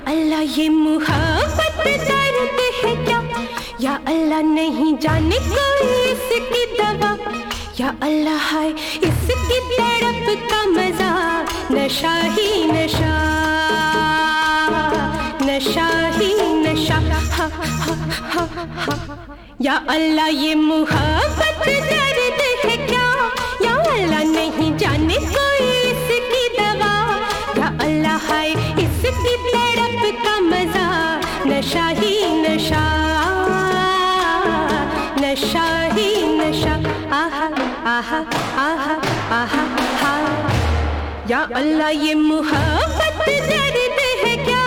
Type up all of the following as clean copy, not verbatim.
अल्लाह ये मुहब्बत दर्द है क्या, या अल्लाह नहीं जाने कोई इसकी दवा, या अल्लाह है इसकी तड़प का मजा, नशा ही नशा, नशा ही नशा, हा हा हा हा। या अल्लाह ये मुहब्बत दर्द है क्या, या अल्लाह नहीं जाने कोई इसकी दवा, या अल्लाह है इसकी तड़प का मजा, नशा ही नशा, नशा ही नशा, आहा आहा आहा आहा हा। या अल्लाह ये मुहब्बत दर्द है क्या।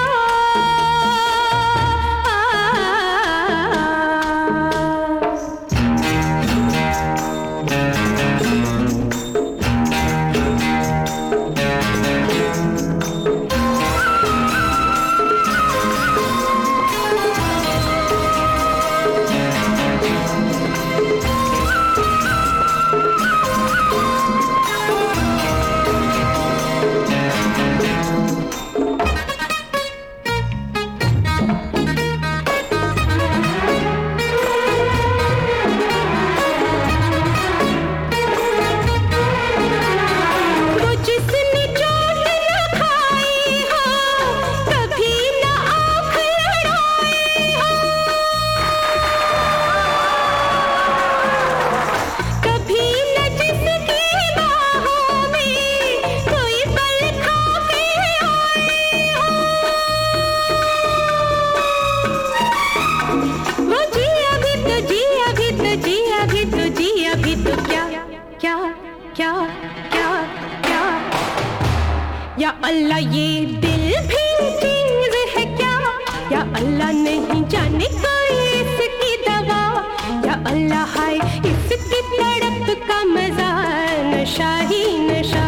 क्या क्या क्या, या अल्लाह ये दिल भी चीज है क्या, या अल्लाह नहीं जाने कोई इसकी दवा, या अल्लाह है इसकी तड़प का मजा, नशा ही नशा,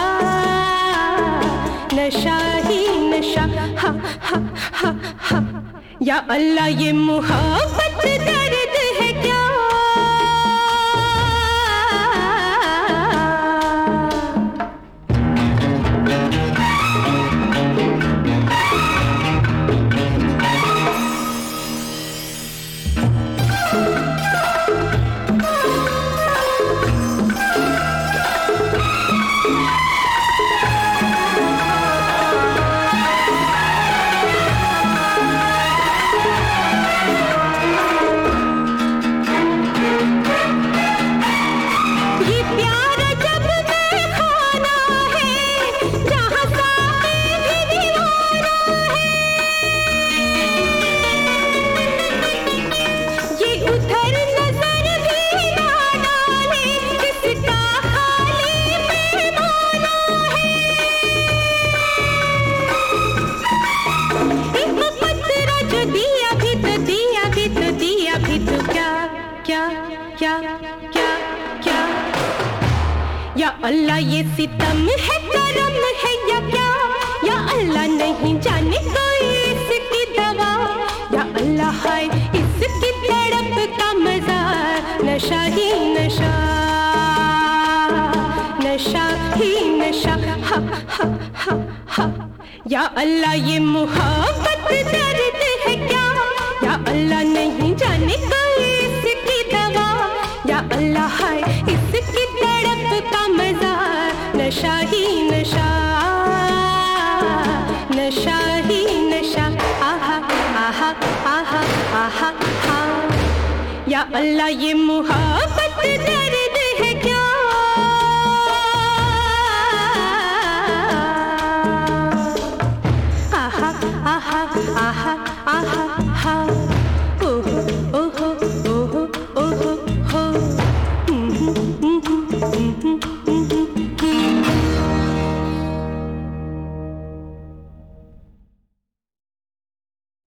नशा ही नशा, हा हा हा हा। या अल्लाह ये मुहब्बत दर्द है क्या। क्या क्या क्या क्या, या अल्लाह ये सितम है करम है या क्या, या अल्लाह नहीं जाने कोई इसकी दवा, या अल्लाह है इसकी तड़प का मजा, नशा ही नशा, नशा ही नशा, हा हा हा हा। या अल्लाह ये मुहब्बत दर्द है क्या, या अल्लाह नहीं जाने कोई इसकी दवा, या अल्लाह है इसकी तड़प का मजा, नशा ही नशा, नशा ही नशा, आहा आहा आहा आहा हा। या अल्लाह ये मुहब्बत दर्द